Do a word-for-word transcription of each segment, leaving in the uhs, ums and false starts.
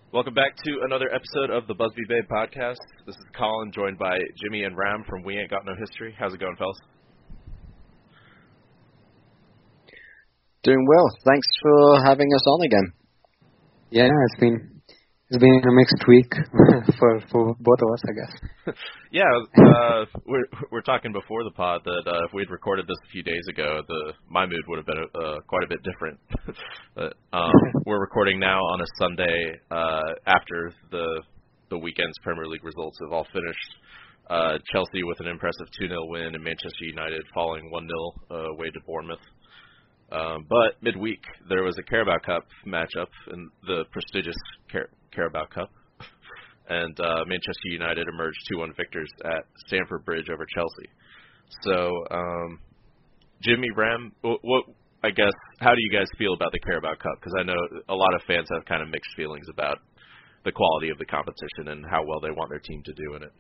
Welcome back to another episode of the Busby Babe podcast. This is Colin, joined by Jimmy and Ram from We Ain't Got No History. How's it going, fellas? Doing well. Thanks for having us on again. Yeah, it's been it's been a mixed week for for both of us, I guess. yeah, uh, we're we're talking before the pod that uh, if we'd recorded this a few days ago, the my mood would have been uh, quite a bit different. but, um, we're recording now on a Sunday uh, after the the weekend's Premier League results have all finished. Uh, Chelsea with an impressive two nil win, and Manchester United falling one nil uh, away to Bournemouth. Um, but midweek, there was a Carabao Cup matchup in the prestigious Car- Carabao Cup, and uh, Manchester United emerged two one victors at Stamford Bridge over Chelsea. So, um, Jimmy, Ram, what, what, I guess, how do you guys feel about the Carabao Cup? Because I know a lot of fans have kind of mixed feelings about the quality of the competition and how well they want their team to do in it.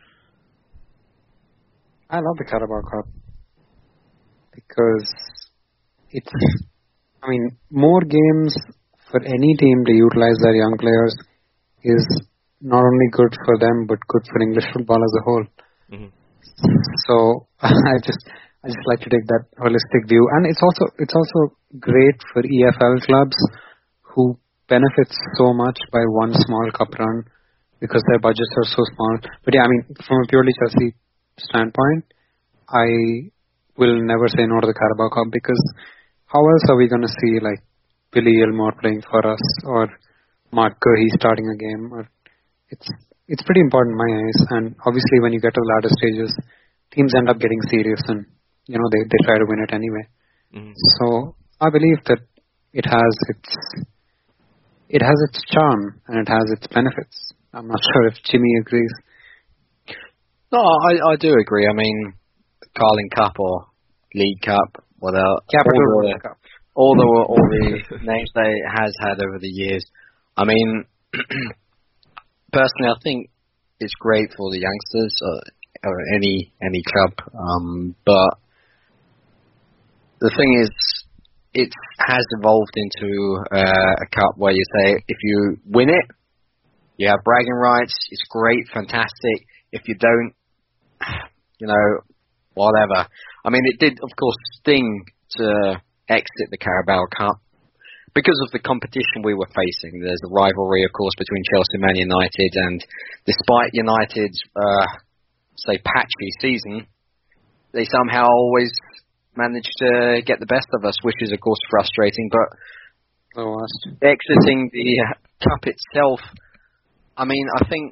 I love the Carabao Cup because it's, I mean, more games for any team to utilize their young players is not only good for them, but good for English football as a whole. Mm-hmm. So I just, I just like to take that holistic view, and it's also, it's also great for E F L clubs who benefit so much by one small cup run because their budgets are so small. But yeah, I mean, from a purely Chelsea standpoint, I will never say no to the Carabao Cup because how else are we going to see like Billy Gilmore playing for us or Mark Gurley starting a game? Or it's it's pretty important in my eyes. And obviously, when you get to the latter stages, teams end up getting serious and you know they, they try to win it anyway. Mm-hmm. So I believe that it has its it has its charm and it has its benefits. I'm not sure if Jimmy agrees. No, I, I do agree. I mean, Carling Cup or League Cup, whatever, Capital all the, Cup. all the all the names that it has had over the years. I mean, personally, I think it's great for the youngsters or, or any any club. Um, but the thing is, it has evolved into uh, a cup where you say if you win it, you have bragging rights. It's great, fantastic. If you don't, you know, whatever. I mean, it did, of course, sting to exit the Carabao Cup because of the competition we were facing. There's a rivalry, of course, between Chelsea and Man United, and despite United's, uh, say, patchy season, they somehow always managed to get the best of us, which is, of course, frustrating. But oh, exiting the uh, cup itself, I mean, I think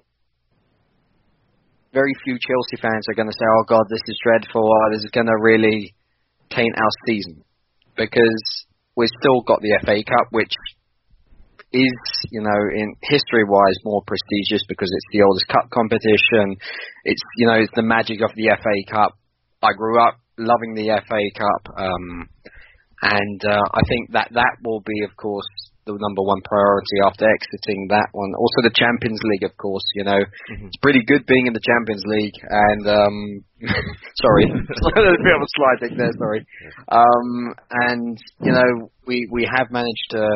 very few Chelsea fans are going to say, oh, God, this is dreadful, or this is going to really taint our season. Because we've still got the F A Cup, which is, you know, in history-wise more prestigious because it's the oldest cup competition. It's, you know, it's the magic of the F A Cup. I grew up loving the F A Cup. Um, and uh, I think that that will be, of course, the number one priority after exiting that one. Also the Champions League, of course, you know. Mm-hmm. It's pretty good being in the Champions League. And, um, sorry, there's a bit of a sliding there, sorry. Um, and, you know, we, we have managed to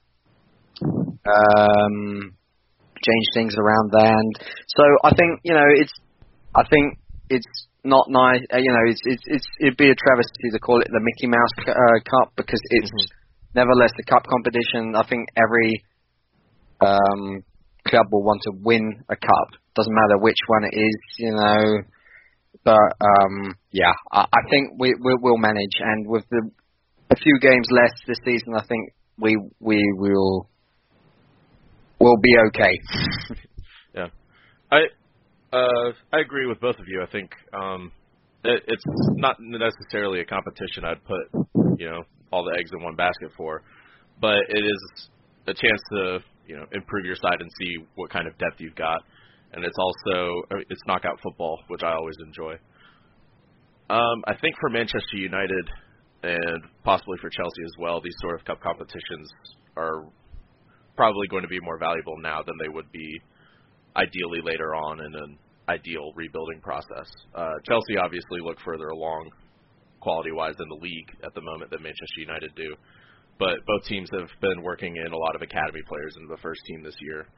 um, change things around there. And so I think, you know, it's, I think it's not nice, uh, you know, it's, it's, it's, it'd be a travesty to call it the Mickey Mouse uh, Cup because it's, mm-hmm. Nevertheless, the cup competition, I think every um, club will want to win a cup. Doesn't matter which one it is, you know. But, um, yeah, I, I think we, we, we'll manage. And with the a few games left this season, I think we we will will be okay. yeah. I uh, I agree with both of you. I think um, it, it's not necessarily a competition I'd put, you know, all the eggs in one basket for, but it is a chance to, you know, improve your side and see what kind of depth you've got, and it's also it's knockout football, which I always enjoy. Um, I think for Manchester United and possibly for Chelsea as well, these sort of cup competitions are probably going to be more valuable now than they would be ideally later on in an ideal rebuilding process. Uh, Chelsea obviously look further along quality-wise in the league at the moment than Manchester United do. But both teams have been working in a lot of academy players in the first team this year.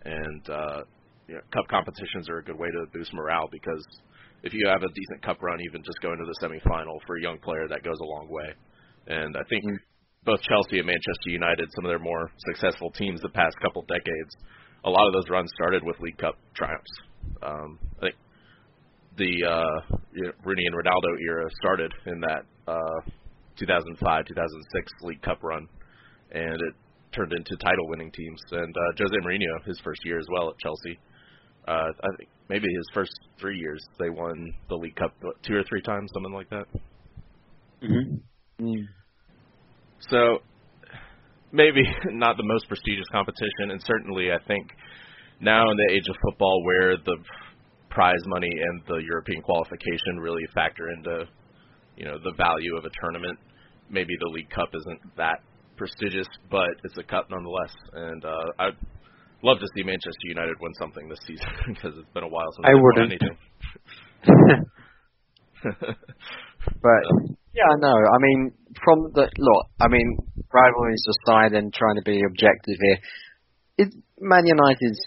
and uh, you know, cup competitions are a good way to boost morale because if you have a decent cup run, even just going to the semifinal for a young player, that goes a long way. And I think mm. both Chelsea and Manchester United, some of their more successful teams the past couple decades, a lot of those runs started with League Cup triumphs. Um, I think the uh, you know, Rooney and Ronaldo era started in that uh, two thousand five two thousand six League Cup run, and it turned into title-winning teams. And uh, Jose Mourinho, his first year as well at Chelsea, uh, I think maybe his first three years they won the League Cup what, two or three times, something like that. Mm-hmm. Mm. So maybe not the most prestigious competition, and certainly I think now in the age of football where the prize money and the European qualification really factor into, you know, the value of a tournament, maybe the League Cup isn't that prestigious, but it's a cup nonetheless. And uh, I'd love to see Manchester United win something this season because it's been a while since I they've wouldn't. won anything. But yeah, no, I mean, from the look, I mean, rivalries aside and trying to be objective here, it, Man United's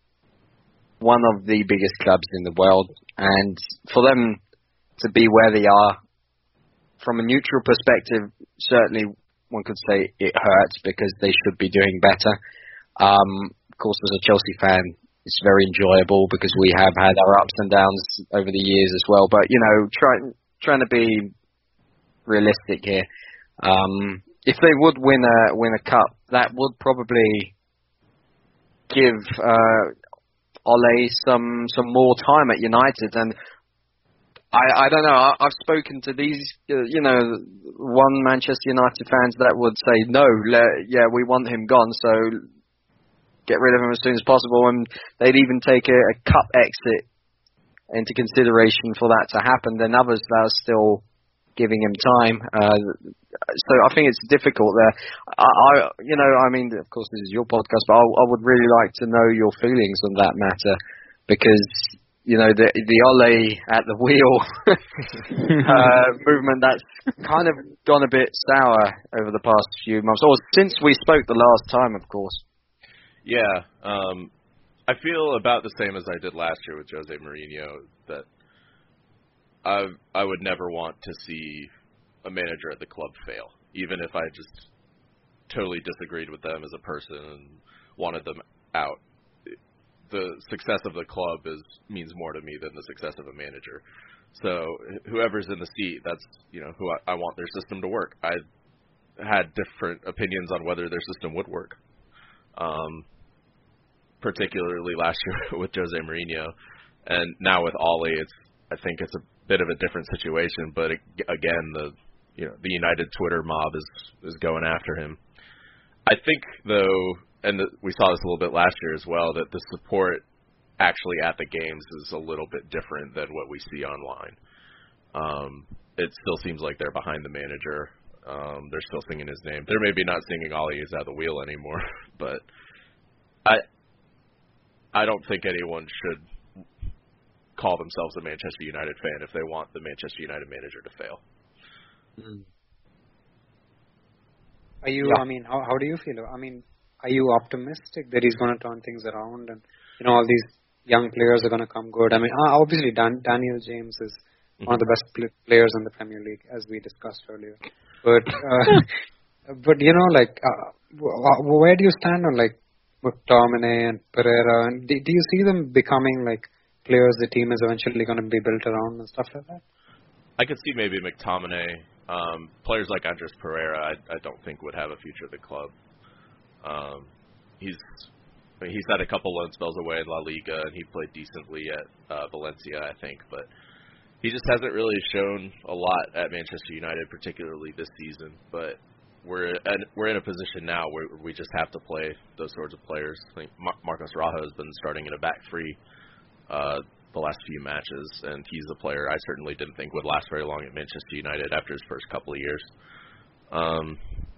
one of the biggest clubs in the world, and for them to be where they are, from a neutral perspective, certainly one could say it hurts because they should be doing better. Um, of course, as a Chelsea fan, it's very enjoyable because we have had our ups and downs over the years as well. But you know, trying trying to be realistic here, um, if they would win a win a cup, that would probably give uh, Ole some some more time at United. And I, I don't know. I, I've spoken to these, uh, you know, one Manchester United fans that would say no, le- yeah, we want him gone, so get rid of him as soon as possible, and they'd even take a, a cup exit into consideration for that to happen. Then others that are still giving him time. Uh, so I think it's difficult there. I, I, you know, I mean, of course this is your podcast, but I, I would really like to know your feelings on that matter because, you know, the the Ole at the wheel uh, movement that's kind of gone a bit sour over the past few months, or since we spoke the last time, of course. Yeah, um, I feel about the same as I did last year with Jose Mourinho, that I I would never want to see a manager at the club fail, even if I just totally disagreed with them as a person and wanted them out. The success of the club is means more to me than the success of a manager. So whoever's in the seat, that's, you know, who I, I want their system to work. I had different opinions on whether their system would work. Um, particularly last year with Jose Mourinho, and now with Ole, it's I think it's a bit of a different situation. But it, again, the you know the United Twitter mob is is going after him. I think though, and the, we saw this a little bit last year as well, that the support actually at the games is a little bit different than what we see online. Um, it still seems like they're behind the manager. Um, they're still singing his name. They're maybe not singing Ole is at the wheel anymore, but I I don't think anyone should call themselves a Manchester United fan if they want the Manchester United manager to fail. Mm. Are you? Yeah. I mean, how how do you feel? I mean, are you optimistic that he's going to turn things around, and you know all these young players are going to come good? I mean, obviously Dan, Daniel James is mm-hmm. one of the best pl- players in the Premier League, as we discussed earlier. But uh, but you know, like, uh, where do you stand on like McTominay and Pereira? And do, do you see them becoming like players the team is eventually going to be built around and stuff like that? I could see maybe McTominay. Um, players like Andres Pereira, I, I don't think would have a future at the club. Um, he's he's had a couple loan spells away in La Liga, and he played decently at uh, Valencia, I think, but he just hasn't really shown a lot at Manchester United, particularly this season. But we're at, we're in a position now where we just have to play those sorts of players. I think Mar- Marcos Rojo has been starting in a back three uh, the last few matches, and he's a player I certainly didn't think would last very long at Manchester United after his first couple of years. Um,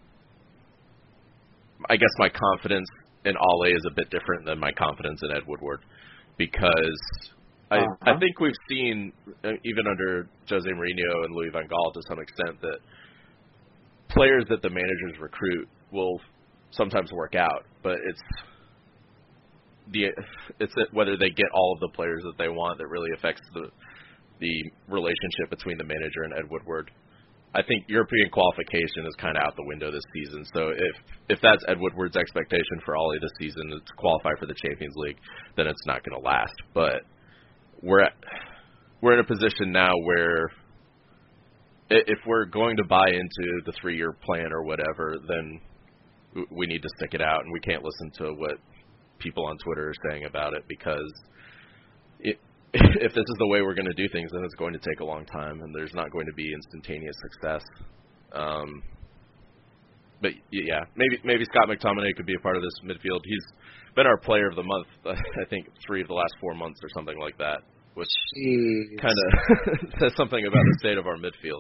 I guess my confidence in Ole is a bit different than my confidence in Ed Woodward, because I, uh-huh. I think we've seen, even under Jose Mourinho and Louis van Gaal to some extent, that players that the managers recruit will sometimes work out, but it's the it's whether they get all of the players that they want that really affects the the relationship between the manager and Ed Woodward. I think European qualification is kind of out the window this season. So if if that's Ed Woodward's expectation for Ollie this season to qualify for the Champions League, then it's not going to last. But we're at, we're in a position now where if we're going to buy into the three-year plan or whatever, then we need to stick it out, and we can't listen to what people on Twitter are saying about it, because it, if this is the way we're going to do things, then it's going to take a long time, and there's not going to be instantaneous success. Um, but yeah, maybe maybe Scott McTominay could be a part of this midfield. He's been our player of the month, I think, three of the last four months or something like that, which kind of says something about the state of our midfield.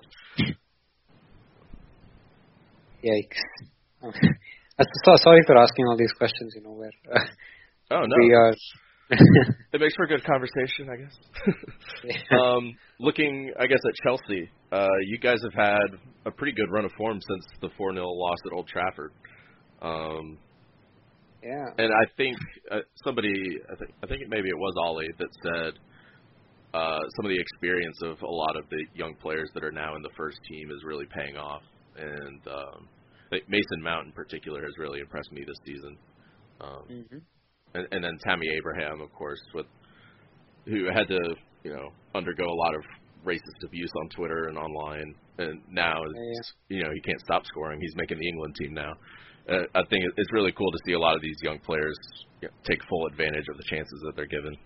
Yikes. So, sorry for asking all these questions, you know, where uh, oh, no. we are. It makes for a good conversation, I guess. yeah. um, looking, I guess, at Chelsea, uh, you guys have had a pretty good run of form since the four nil loss at Old Trafford. Um, yeah. And I think uh, somebody, I think, I think it, maybe it was Ollie that said uh, some of the experience of a lot of the young players that are now in the first team is really paying off. And um, I think Mason Mount in particular has really impressed me this season. Um, mm-hmm. And, and then Tammy Abraham, of course, with who had to, you know, undergo a lot of racist abuse on Twitter and online, and now, yeah. you know, he can't stop scoring. He's making the England team now. Uh, I think it's really cool to see a lot of these young players, you know, take full advantage of the chances that they're given.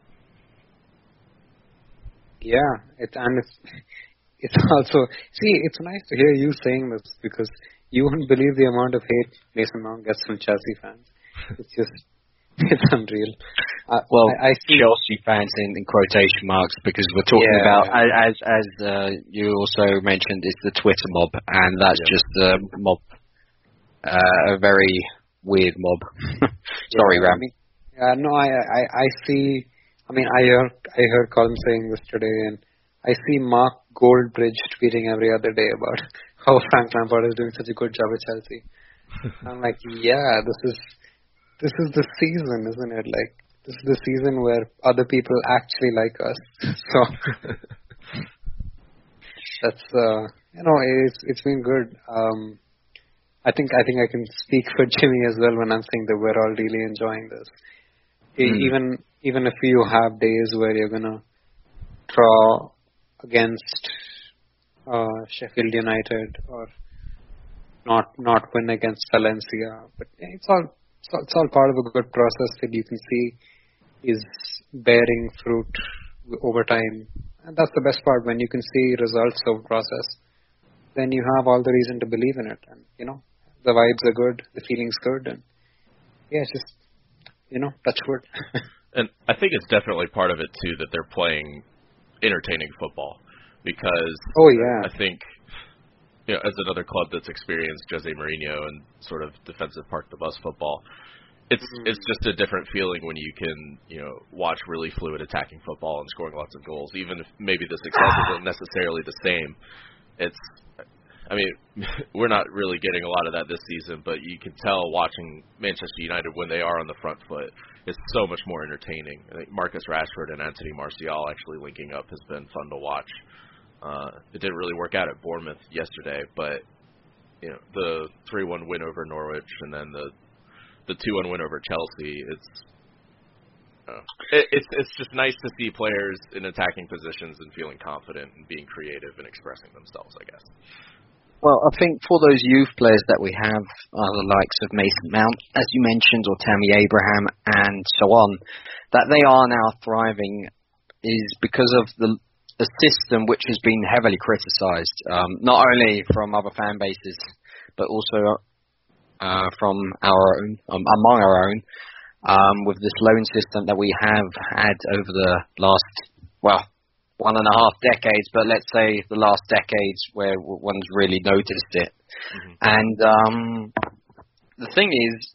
Yeah, it, and it's it's also see, it's nice to hear you saying this, because you wouldn't believe the amount of hate Mason Mount gets from Chelsea fans. It's just. It's unreal. Uh, well, I, I see Chelsea fans in, in quotation marks, because we're talking yeah, about, yeah. as as uh, you also mentioned, it's the Twitter mob, and that's yeah. just a mob, uh, a very weird mob. Sorry, yeah, Ram. Yeah, no, I, I I see. I mean, I heard I heard Colin saying this today, and I see Mark Goldbridge tweeting every other day about how Frank Lampard is doing such a good job at Chelsea. I'm like, yeah, this is. This is the season, isn't it? Like, this is the season where other people actually like us. So, that's, uh, you know, it's it's been good. Um, I think I think I can speak for Jimmy as well when I'm saying that we're all really enjoying this. Mm. Even even if you have days where you're gonna draw against uh, Sheffield United or not not win against Valencia, but it's all. So it's all part of a good process that you can see is bearing fruit over time. And that's the best part, when you can see results of process. Then you have all the reason to believe in it. And, you know, the vibes are good, the feeling's good. And, yeah, it's just, you know, touch wood. And I think it's definitely part of it, too, that they're playing entertaining football. Because oh, yeah. I think... You know, as another club that's experienced Jose Mourinho and sort of defensive park the bus football, it's mm-hmm. it's just a different feeling when you can, you know, watch really fluid attacking football and scoring lots of goals, even if maybe the success isn't necessarily the same. It's, I mean, we're not really getting a lot of that this season, but you can tell watching Manchester United when they are on the front foot, it's so much more entertaining. I think Marcus Rashford and Anthony Martial actually linking up has been fun to watch. Uh, it didn't really work out at Bournemouth yesterday, but you know, the three one win over Norwich and then the the two one win over Chelsea. It's uh, it, it's it's just nice to see players in attacking positions and feeling confident and being creative and expressing themselves, I guess. Well, I think for those youth players that we have, uh, the likes of Mason Mount, as you mentioned, or Tammy Abraham, and so on, that they are now thriving is because of the a system which has been heavily criticised, um, not only from other fan bases, but also uh, from our own, um, among our own, um, with this loan system that we have had over the last, well, one and a half decades, but let's say the last decades where one's really noticed it. Mm-hmm. And um, the thing is,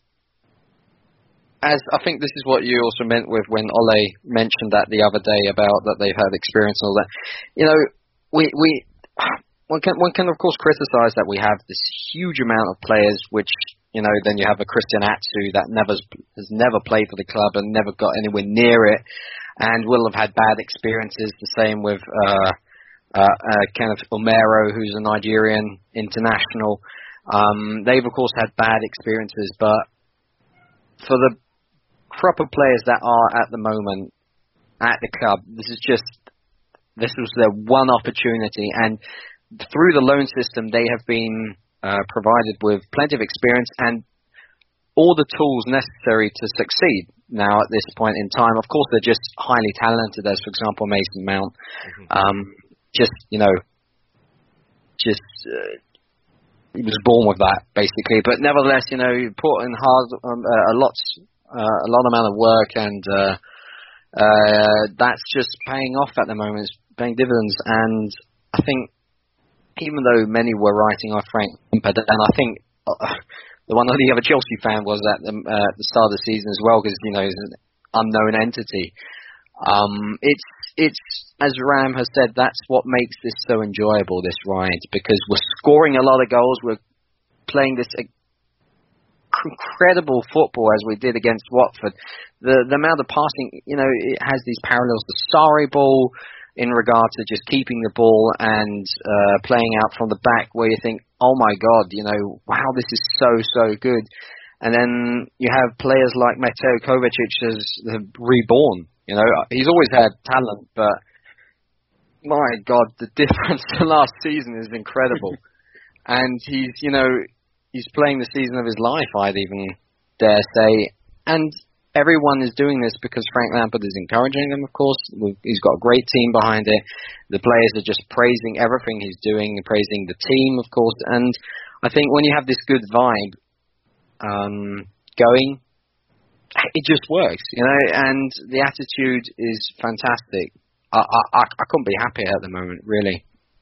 as I think this is what you also meant with when Ole mentioned that the other day about that they've had experience and all that. You know, we we one can one can of course criticize that we have this huge amount of players which You know, then you have a Christian Atsu that never has never played for the club and never got anywhere near it, and will have had bad experiences. The same with uh, uh, uh, Kenneth Omero, who's a Nigerian international. Um, they've of course had bad experiences, but for the crop of players that are at the moment at the club, this is just this was their one opportunity, and through the loan system, they have been uh, provided with plenty of experience and all the tools necessary to succeed now at this point in time. Of course, they're just highly talented, as, for example, Mason Mount. Mm-hmm. Um, just, you know, just, uh, he was born with that, basically. But nevertheless, you know, he put in hard, um, uh, a lot, uh, a lot amount of work, and uh, uh, that's just paying off at the moment. It's paying dividends, and I think, even though many were writing off Frank Lampard, and I think uh, the one or the other Chelsea fan was at the, uh, the start of the season as well, because, you know, he's an unknown entity. Um, it's, it's as Ram has said, that's what makes this so enjoyable, this ride, because we're scoring a lot of goals, we're playing this incredible football as we did against Watford. The, the amount of passing, you know, it has these parallels to Sarri ball, in regard to just keeping the ball and uh, playing out from the back, where you think, oh my God, you know, wow, this is so, so good. And then you have players like Mateo Kovacic as reborn. You know, he's always had talent, but my God, the difference to last season is incredible. And he's, you know, he's playing the season of his life, I'd even dare say. And everyone is doing this because Frank Lampard is encouraging them, of course. He's got a great team behind it. The players are just praising everything he's doing, praising the team, of course. And I think when you have this good vibe um, going, it just works, you know, and the attitude is fantastic. I, I, I couldn't be happier at the moment, really.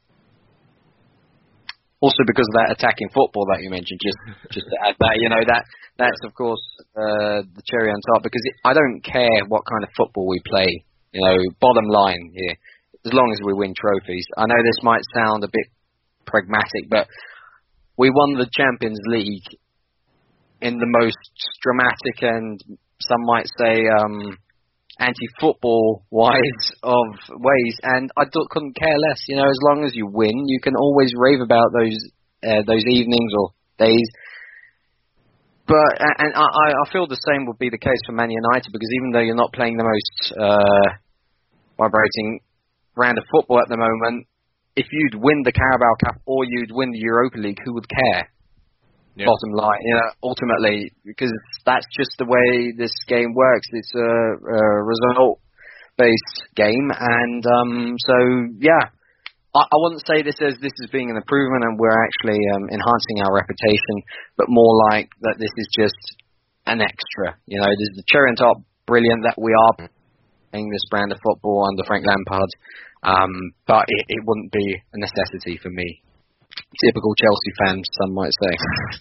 Also because of that attacking football that you mentioned, just just to add that, you know, that that's of course uh, the cherry on top, because it, I don't care what kind of football we play, you know, bottom line here, as long as we win trophies. I know this might sound a bit pragmatic, but we won the Champions League in the most dramatic and some might say um, anti-football wise of ways, and I don't, couldn't care less. You know, as long as you win, you can always rave about those uh, those evenings or days. But and I, I feel the same would be the case for Man United, because even though you're not playing the most uh, vibrating round of football at the moment, if you'd win the Carabao Cup or you'd win the Europa League, who would care? Yeah. Bottom line, you know, ultimately, because that's just the way this game works. It's a, a result-based game, and um, so yeah, I, I wouldn't say this as this is being an improvement and we're actually um, enhancing our reputation, but more like that this is just an extra. You know, this is the cherry on top. Brilliant that we are playing this brand of football under Frank Lampard, um, but it, it wouldn't be a necessity for me. Typical Chelsea fans, some might say.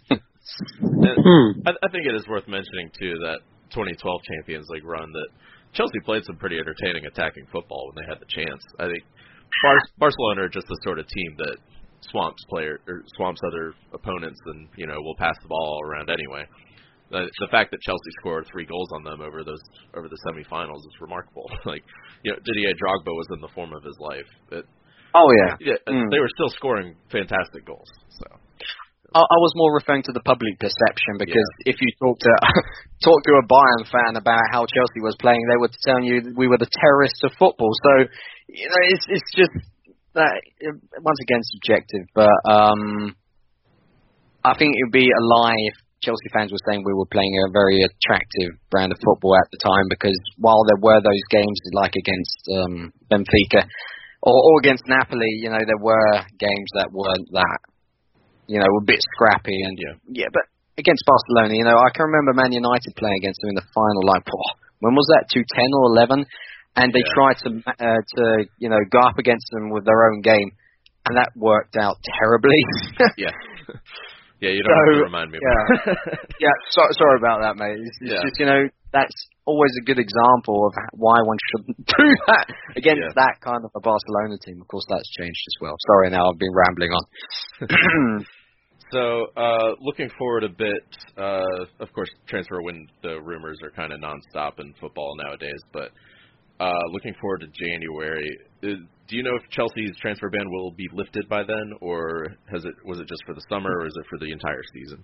I, I think it is worth mentioning, too, that twenty twelve Champions League run, that Chelsea played some pretty entertaining attacking football when they had the chance. I think Bar- Barcelona are just the sort of team that swamps player or swamps other opponents and, you know, will pass the ball all around anyway. The, the fact that Chelsea scored three goals on them over those over the semifinals is remarkable. Like, you know, Didier Drogba was in the form of his life. It, Oh yeah, yeah. Mm. They were still scoring fantastic goals. So I, I was more referring to the public perception, because yeah. if you talk to talk to a Bayern fan about how Chelsea was playing, they would tell you we were the terrorists of football. So you know, it's it's just that once again subjective. But um, I think it would be a lie if Chelsea fans were saying we were playing a very attractive brand of football at the time, because while there were those games like against um, Benfica. Or, or against Napoli, you know, there were games that weren't that, you know, a bit scrappy. And yeah, yeah, but against Barcelona, you know, I can remember Man United playing against them in the final, like, oh, when was that, two ten or eleven? And they yeah. tried to, uh, to, you know, go up against them with their own game, and that worked out terribly. yeah. Yeah, you don't so, have to remind me about yeah. that. yeah, so, sorry about that, mate. It's, it's yeah. just, you know, that's always a good example of why one shouldn't do that against yeah. that kind of a Barcelona team. Of course, that's changed as well. Sorry, now I've been rambling on. So, uh, looking forward a bit, uh, of course, transfer window rumors are kind of nonstop in football nowadays, but uh, looking forward to January, is, do you know if Chelsea's transfer ban will be lifted by then, or has it was it just for the summer, or is it for the entire season?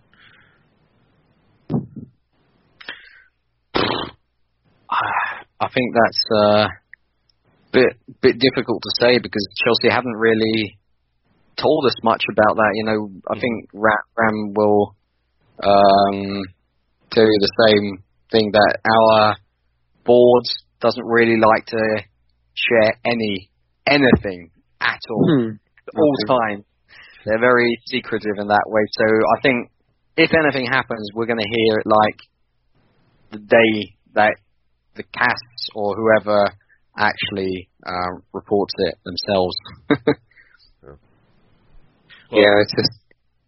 I think that's a bit bit difficult to say because Chelsea haven't really told us much about that. You know, I think Ram will um, tell you the same thing, that our board doesn't really like to share any anything at all, Hmm. all Okay. time. They're very secretive in that way. So I think if anything happens, we're going to hear it like the day that the casts or whoever actually uh, reports it themselves. Well, Yeah, it's just.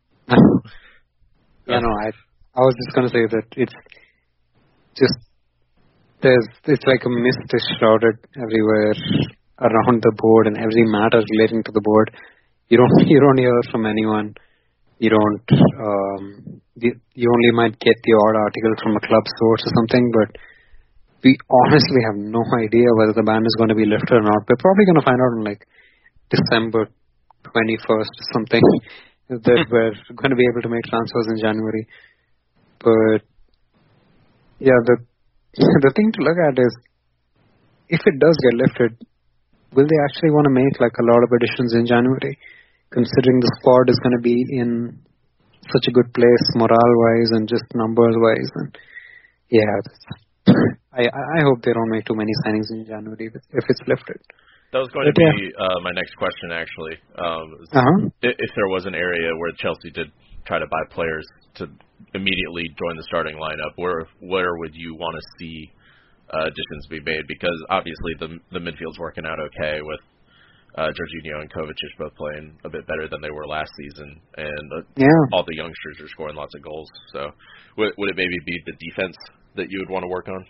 yeah, no, I I was just gonna say that it's just there's it's like a mist is shrouded everywhere around the board and every matter relating to the board. You don't you don't hear from anyone. You don't. Um, you, you only might get the odd article from a club source or something, but we honestly have no idea whether the ban is going to be lifted or not. We're probably going to find out in like December twenty-first or something that we're going to be able to make transfers in January. But yeah, the the thing to look at is if it does get lifted, will they actually want to make like a lot of additions in January, considering the squad is going to be in such a good place morale-wise and just numbers-wise? And yeah, that's, I I hope they don't make too many signings in January if it's lifted. that was going But to yeah. be uh, my next question, actually. Um, was Uh-huh. i- if there was an area where Chelsea did try to buy players to immediately join the starting lineup, where where would you want to see uh, additions be made? Because obviously the the midfield's working out okay with uh, Jorginho and Kovacic both playing a bit better than they were last season, and uh, Yeah. all the youngsters are scoring lots of goals. So would, would it maybe be the defense that you would want to work on?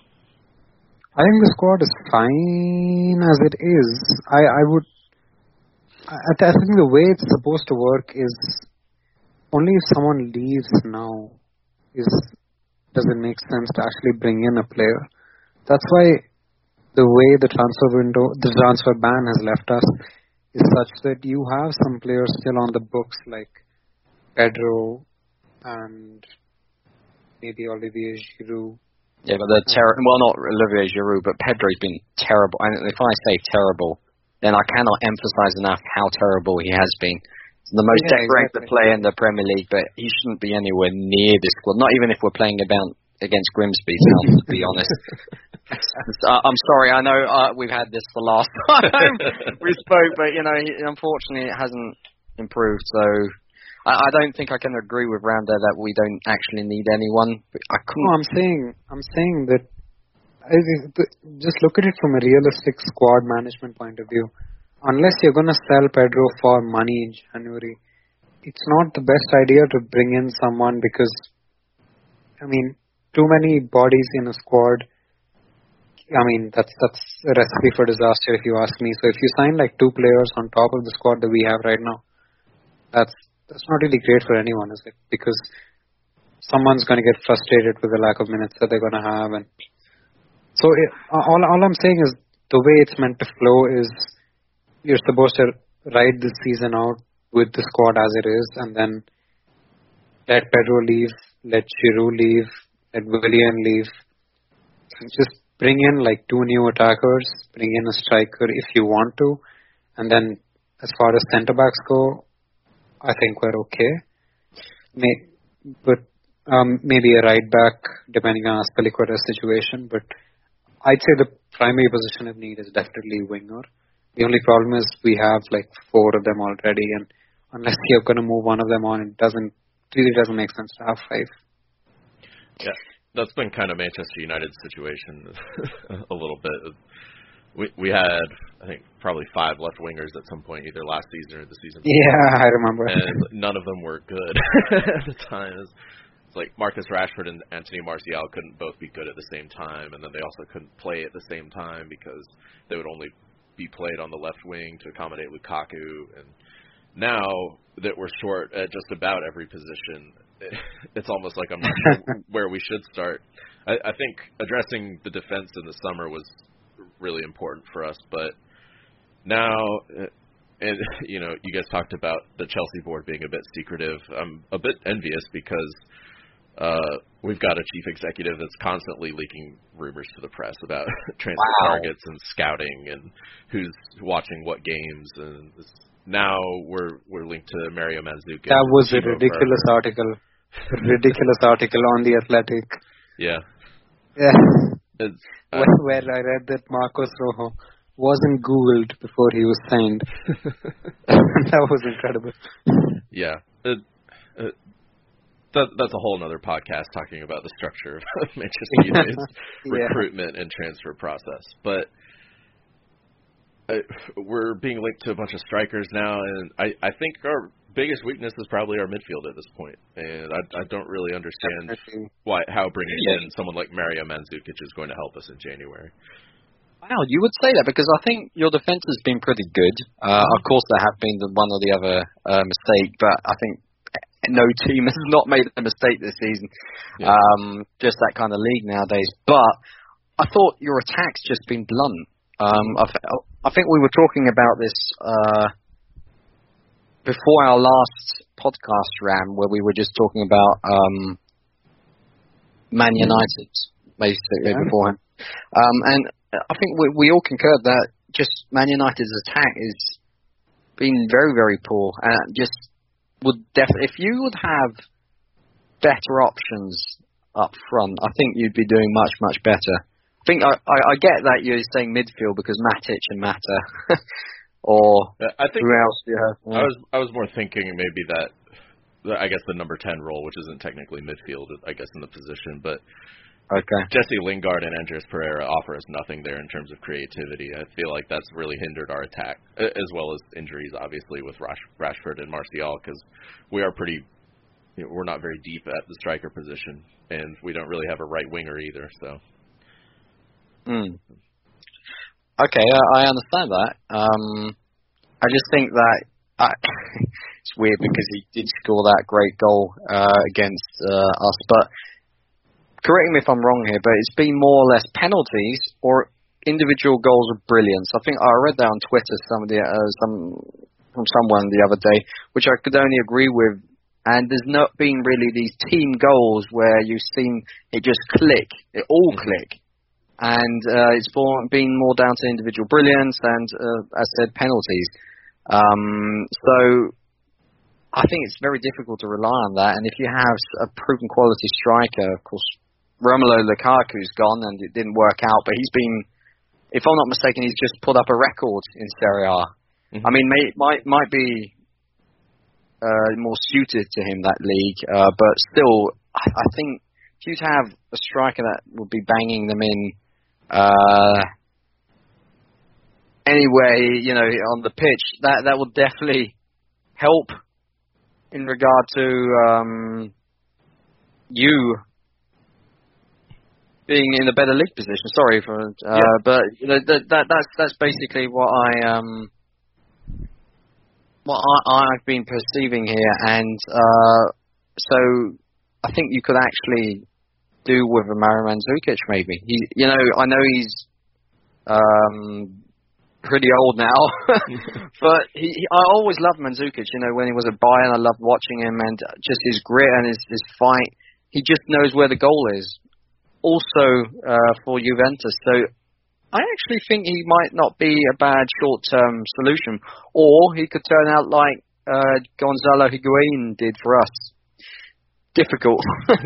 I think the squad is fine as it is. I, I would. I, I think the way it's supposed to work is only if someone leaves now is does it make sense to actually bring in a player. That's why the way the transfer window, the transfer ban has left us is such that you have some players still on the books like Pedro and maybe Olivier Giroud. Yeah, but the ter- well, not Olivier Giroud, but Pedro's been terrible. And if I say terrible, then I cannot emphasize enough how terrible he has been. He's the most Yeah, decorated exactly. player in the Premier League, but he shouldn't be anywhere near this squad. Not even if we're playing about against Grimsby Town, to be honest. Uh, I'm sorry, I know uh, we've had this the last time we spoke, but you know, he, unfortunately, it hasn't improved. So I, I don't think I can agree with Randa that we don't actually need anyone. But I No, couldn't. I'm saying, I'm saying that I, just look at it from a realistic squad management point of view. Unless you're going to sell Pedro for money in January, it's not the best idea to bring in someone because, I mean, too many bodies in a squad. I mean, that's that's a recipe for disaster if you ask me. So if you sign like two players on top of the squad that we have right now, that's that's not really great for anyone, is it? Because someone's going to get frustrated with the lack of minutes that they're going to have, and so it, all all I'm saying is the way it's meant to flow is you're supposed to ride this season out with the squad as it is, and then let Pedro leave, let Giroud leave, let Willian leave. Just bring in like two new attackers, bring in a striker if you want to, and then as far as centre backs go, I think we're okay. May, but um, maybe a right back depending on Azpilicueta's situation. But I'd say the primary position of need is definitely winger. The only problem is we have like four of them already, and unless you're going to move one of them on, it doesn't really doesn't make sense to have five. Yeah, that's been kind of Manchester United's situation a little bit. We we had, I think, probably five left wingers at some point, either last season or the season before. Yeah, I remember. And none of them were good at the time. It's, it's like Marcus Rashford and Anthony Martial couldn't both be good at the same time, and then they also couldn't play at the same time because they would only be played on the left wing to accommodate Lukaku. And now that we're short at just about every position, it's almost like I'm not sure where we should start. I, I think addressing the defense in the summer was really important for us, but now, and you know, you guys talked about the Chelsea board being a bit secretive. I'm a bit envious because uh, we've got a chief executive that's constantly leaking rumors to the press about transfer wow. targets and scouting and who's watching what games, and it's, now we're we're linked to Mario Mandzukic. That was a Timo ridiculous Werner. article. A ridiculous article on The Athletic. Yeah. Yeah. It's, uh, where, where I read that Marcos Rojo wasn't Googled before he was signed. That was incredible. Yeah. It, it, that, that's a whole other podcast talking about the structure of Manchester United's yeah. recruitment and transfer process. But uh, we're being linked to a bunch of strikers now, and I, I think our biggest weakness is probably our midfield at this point. And I, I don't really understand why how bringing yeah. in someone like Mario Mandzukic is going to help us in January. Wow, you would say that because I think your defense has been pretty good. Uh, of course, there have been the one or the other uh, mistake, but I think no team has not made a mistake this season. Yeah. Um, just that kind of league nowadays. But I thought your attack's just been blunt. Um, I, I think we were talking about this uh, before our last podcast ran, where we were just talking about um, Man United, basically, yeah. beforehand. Um, and I think we, we all concurred that just Man United's attack is been very, very poor, and just would definitely, if you would have better options up front, I think you'd be doing much, much better. I think I, I, I get that you're saying midfield because Matic and Mata, or I think who else do you have? I was I was more thinking maybe that I guess the number ten role, which isn't technically midfield, I guess in the position, but. Okay. Jesse Lingard and Andres Pereira offer us nothing there in terms of creativity. I feel like that's really hindered our attack, as well as injuries, obviously, with Rash, Rashford and Martial, because we are pretty, you know, we're not very deep at the striker position, and we don't really have a right winger either. So. Mm. Okay, uh, I understand that. Um, I just think that I, it's weird because he did score that great goal uh, against uh, us, but. Correct me if I'm wrong here, but it's been more or less penalties or individual goals of brilliance. I think I read that on Twitter somebody, uh, some from someone the other day, which I could only agree with. And there's not been really these team goals where you've seen it just click, it all click. And uh, it's been more down to individual brilliance and, uh, as I said, penalties. Um, so I think it's very difficult to rely on that. And if you have a proven quality striker, of course, Romelu Lukaku's gone and it didn't work out, but he's been, if I'm not mistaken, he's just put up a record in Serie A. Mm-hmm. I mean, may, might might be uh, more suited to him, that league, uh, but still, I, I think if you'd have a striker that would be banging them in uh, anyway, you know, on the pitch, that, that would definitely help in regard to um, you being in a better league position. Sorry for, uh, yeah. but you know, that, that that's that's basically what I um what I, I've been perceiving here, and uh, so I think you could actually do with a Mario Mandzukic maybe. He, you know, I know he's um pretty old now, but he, he I always loved Mandzukic. You know, when he was at Bayern, I loved watching him, and just his grit and his his fight. He just knows where the goal is. Also uh, for Juventus, so I actually think he might not be a bad short-term solution, or he could turn out like uh, Gonzalo Higuain did for us. Difficult.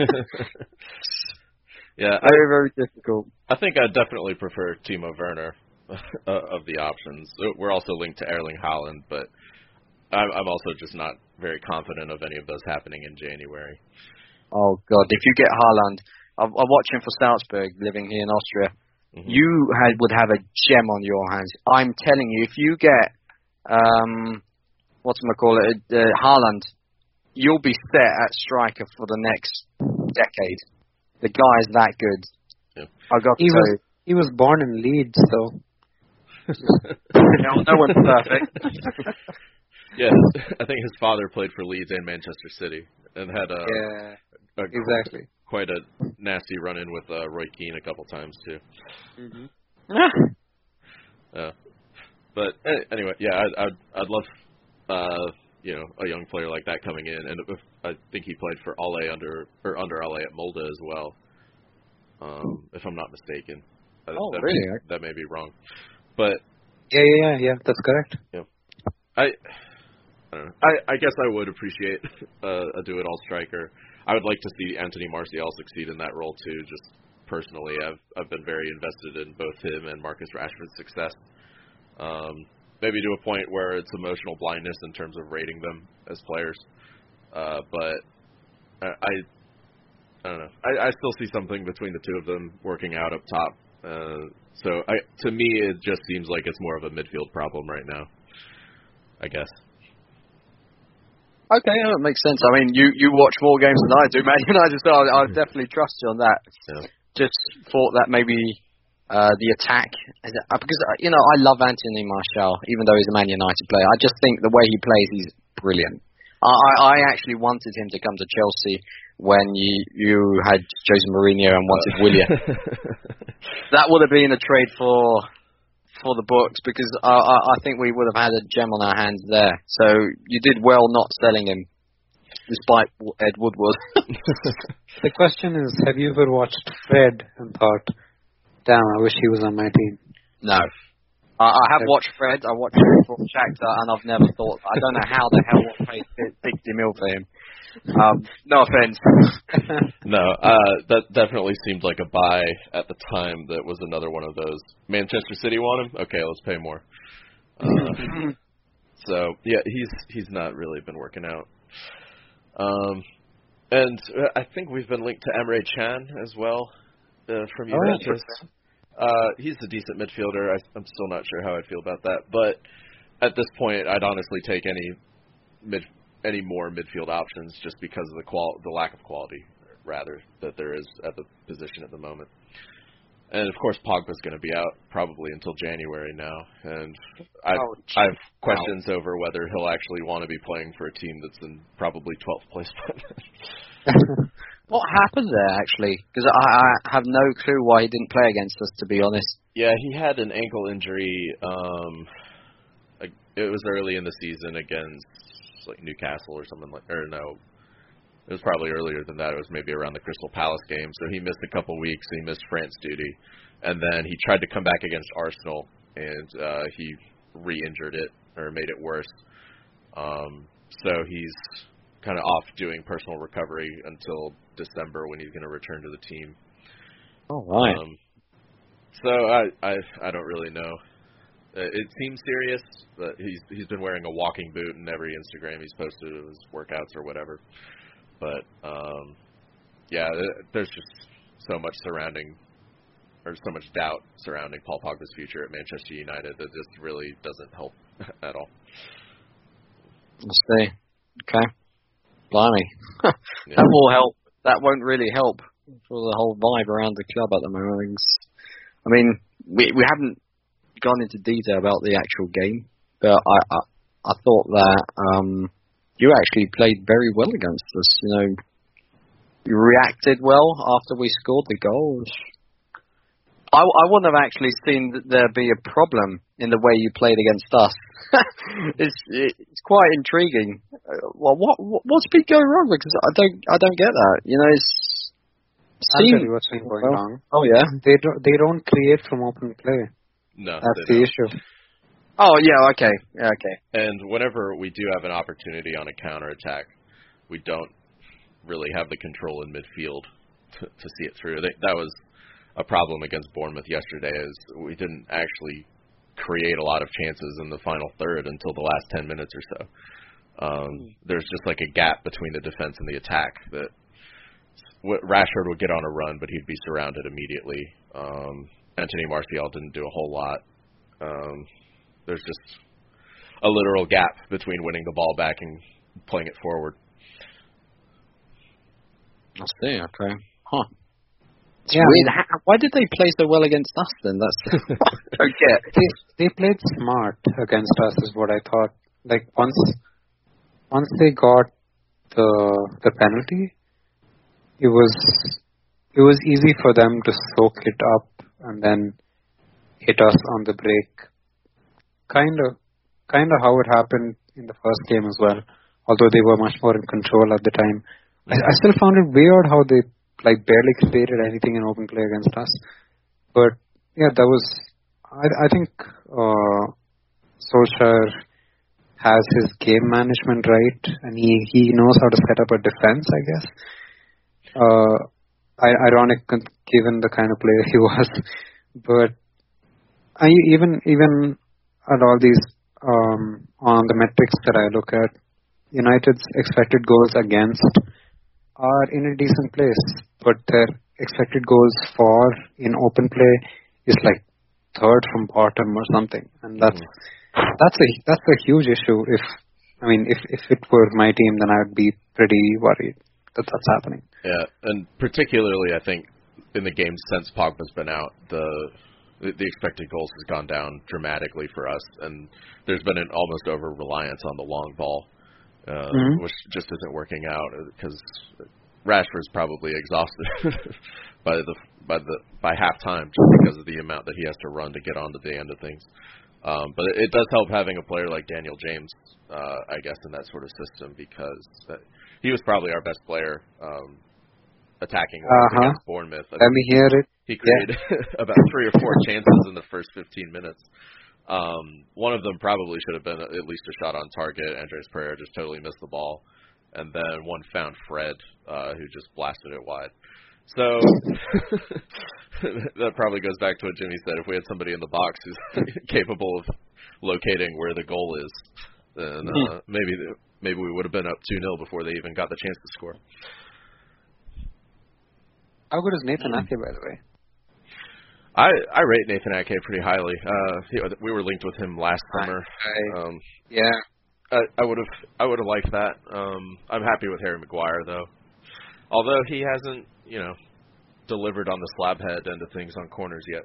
Yeah, very I, very difficult. I think I definitely prefer Timo Werner of the options. We're also linked to Erling Haaland, but I'm, I'm also just not very confident of any of those happening in January. Oh God, if you get Haaland. I watch him for Salzburg, living here in Austria. Mm-hmm. You had, would have a gem on your hands. I'm telling you, if you get, um, whatchamacallit, uh, Haaland, you'll be set at striker for the next decade. The guy is that good. Yeah. I got to he tell was, you. He was born in Leeds, so. no, no one's perfect. Yeah, I think his father played for Leeds and Manchester City, and had a, Yeah, a exactly. quite a nasty run-in with uh, Roy Keane a couple times too. Mm-hmm. Uh, but uh, anyway, yeah, I'd I'd, I'd love uh, you know a young player like that coming in, and if, I think he played for Ale under or under Ale at Molde as well, um, if I'm not mistaken. Oh, that, really? May, that may be wrong, but Yeah, yeah, yeah, yeah, that's correct. Yeah, I. I, don't know. I, I guess I would appreciate uh, a do-it-all striker. I would like to see Anthony Martial succeed in that role too. Just personally, I've I've been very invested in both him and Marcus Rashford's success. Um, maybe to a point where it's emotional blindness in terms of rating them as players. Uh, but I, I I don't know. I, I still see something between the two of them working out up top. Uh, so I, to me, it just seems like it's more of a midfield problem right now, I guess. Okay, yeah, that makes sense. I mean, you, you watch more games than I do, Man United, so I, I definitely trust you on that. Yeah. Just thought that maybe uh, the attack, is it, uh, because, uh, you know, I love Anthony Martial, even though he's a Man United player. I just think the way he plays, he's brilliant. I, I, I actually wanted him to come to Chelsea when you you had Jose Mourinho and wanted uh. Willian. That would have been a trade for... for the books, because I, I, I think we would have had a gem on our hands there. So you did well not selling him, despite Ed Woodward. The question is, have you ever watched Fred and thought, damn, I wish he was on my team? No. I, I have watched Fred, I watched him for Shakhtar, and I've never thought, I don't know how the hell I paid sixty mil for him. Um, no offense. No, uh, that definitely seemed like a buy at the time. That was another one of those. Manchester City want him? Okay, let's pay more. Uh, so yeah, he's he's not really been working out. Um, and I think we've been linked to Emre Can as well uh, from Juventus. Oh, uh, he's a decent midfielder. I, I'm still not sure how I feel about that, but at this point, I'd honestly take any mid. any more midfield options just because of the qual the lack of quality, rather, that there is at the position at the moment. And of course, Pogba's going to be out probably until January now, and I've, oh, I have questions wow. over whether he'll actually want to be playing for a team that's in probably twelfth place. What happened there, actually? Because I, I have no clue why he didn't play against us, to be honest. Yeah, he had an ankle injury. Um, it was early in the season against like Newcastle or something like, or no, it was probably earlier than that. It was maybe around the Crystal Palace game. So he missed a couple weeks. He missed France duty, and then he tried to come back against Arsenal, and uh, he re-injured it or made it worse. Um, so he's kind of off doing personal recovery until December when he's going to return to the team. Oh, right. Um, so I, I I don't really know. It seems serious, but he's he's been wearing a walking boot in every Instagram he's posted of his workouts or whatever. But um, yeah, there's just so much surrounding, or so much doubt surrounding Paul Pogba's future at Manchester United that this really doesn't help at all. Let's see. Okay. Blimey. Yeah. That will help. That won't really help for the whole vibe around the club at the moment. I mean, we we haven't gone into detail about the actual game, but I I, I thought that um, you actually played very well against us. You know, you reacted well after we scored the goals. I, I wouldn't have actually seen that there be a problem in the way you played against us. it's it's quite intriguing. Well, what, what what's been going wrong? Because I don't I don't get that. You know, it's. I'll tell you what's been going well, wrong. Oh yeah, they don't they don't create from open play. No, that's the don't. issue. Oh yeah, okay, yeah, okay. And whenever we do have an opportunity on a counterattack, we don't really have the control in midfield to, to see it through. They, that was a problem against Bournemouth yesterday, is we didn't actually create a lot of chances in the final third until the last ten minutes or so. Um, there's just like a gap between the defense and the attack that Rashford would get on a run, but he'd be surrounded immediately. Um, Anthony Martial didn't do a whole lot. Um, there's just a literal gap between winning the ball back and playing it forward. I see, okay. Huh. It's yeah, weird. I mean, why did they play so well against us then? That's what I don't get. They, they played smart against us is what I thought. like once once they got the the penalty, it was it was easy for them to soak it up and then hit us on the break. Kind of, kind of how it happened in the first game as well. Although they were much more in control at the time, I, I still found it weird how they like barely created anything in open play against us. But yeah, that was. I, I think uh, Solskjaer has his game management right, and he, he knows how to set up a defense, I guess. Uh, I, ironic given the kind of player he was, but I even even at all these um, on the metrics that I look at, United's expected goals against are in a decent place, but their expected goals for in open play is like third from bottom or something, and that's mm-hmm. that's a that's a huge issue. If I mean, if if it were my team, then I would be pretty worried that that's happening. Yeah, and particularly, I think in the games since Pogba's been out, the the expected goals has gone down dramatically for us, and there's been an almost over reliance on the long ball, uh, mm-hmm. which just isn't working out because Rashford's probably exhausted by the by the by halftime just because of the amount that he has to run to get onto the end of things. Um, but it, it does help having a player like Daniel James, uh, I guess, in that sort of system because uh, he was probably our best player um, attacking uh-huh. against Bournemouth. I Let me hear it. He created yeah. about three or four chances in the first fifteen minutes. Um, one of them probably should have been at least a shot on target. Andres Pereira just totally missed the ball. And then one found Fred, uh, who just blasted it wide. So that probably goes back to what Jimmy said. If we had somebody in the box who's capable of locating where the goal is, then uh, maybe maybe we would have been up two nil before they even got the chance to score. How good is Nathan Ake, by the way? I, I rate Nathan Ake pretty highly. Uh, he, we were linked with him last summer. I, um, yeah. I, I would have I would have liked that. Um, I'm happy with Harry Maguire though, although he hasn't you know delivered on the slab head end of things on corners yet.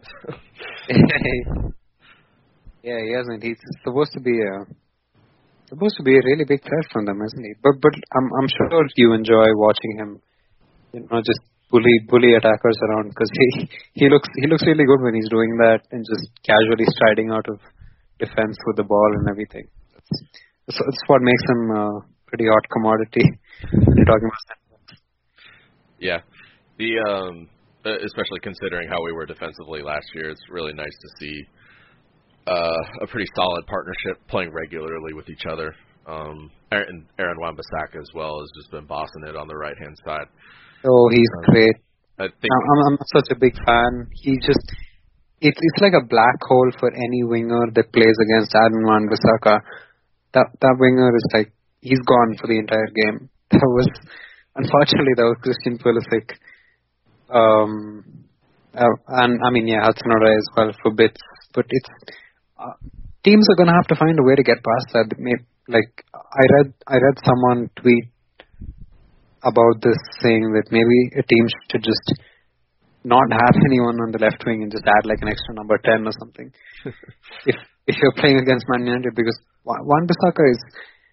Yeah, he hasn't. He's supposed to be a supposed to be a really big threat from them, isn't he? But but I'm I'm sure you enjoy watching him, you know, just bully bully attackers around because he he looks he looks really good when he's doing that and just casually striding out of defense with the ball and everything. That's, that's what makes him a pretty hot commodity. You're talking about that. Yeah, the um, especially considering how we were defensively last year, it's really nice to see uh, a pretty solid partnership playing regularly with each other. Um, Aaron, Aaron Wan-Bissaka as well has just been bossing it on the right hand side. Oh, he's um, great. I think I'm, I'm such a big fan. He just it's it's like a black hole for any winger that plays against Aaron Wan-Bissaka. That that winger is like he's gone for the entire game. That was unfortunately that was Christian Pulisic. Um, uh, and I mean yeah, Hudson-Odoi as well for bits. But it's uh, teams are gonna have to find a way to get past that. Maybe, like I read I read someone tweet about this saying that maybe a team should just not have anyone on the left wing and just add like an extra number ten or something. if if you're playing against Man United, because Wan-Bissaka is,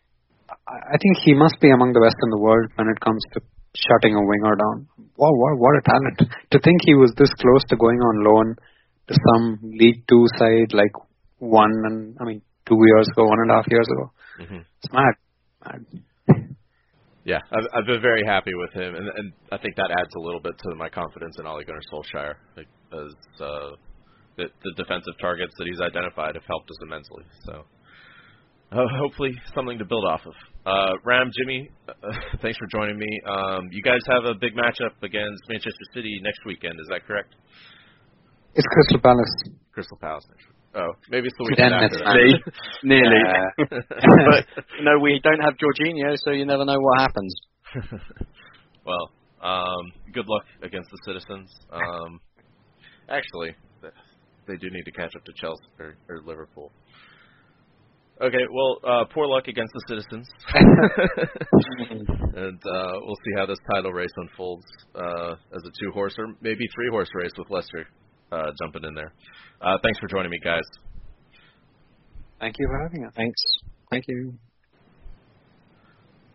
I think he must be among the best in the world when it comes to shutting a winger down. Wow, what what a talent! To think he was this close to going on loan to some League Two side like one and I mean two years ago, one and a half years ago. Mm-hmm. It's mad. mad. Yeah, I've, I've been very happy with him, and, and I think that adds a little bit to my confidence in Ole Gunnar Solskjaer, because uh, the, the defensive targets that he's identified have helped us immensely. So uh, hopefully something to build off of. Uh, Ram, Jimmy, uh, thanks for joining me. Um, you guys have a big matchup against Manchester City next weekend, is that correct? It's Crystal Palace. Crystal Palace next week. Oh, maybe it's the weekend then after that. Nearly. Uh, but, no, we don't have Jorginho, so you never know what happens. Well, um, good luck against the Citizens. Um, actually, they do need to catch up to Chelsea or, or Liverpool. Okay, well, uh, poor luck against the Citizens. And uh, we'll see how this title race unfolds uh, as a two-horse or maybe three-horse race with Leicester uh, jumping in there. Uh, thanks for joining me, guys. Thank you for having us. Thanks. Thank you.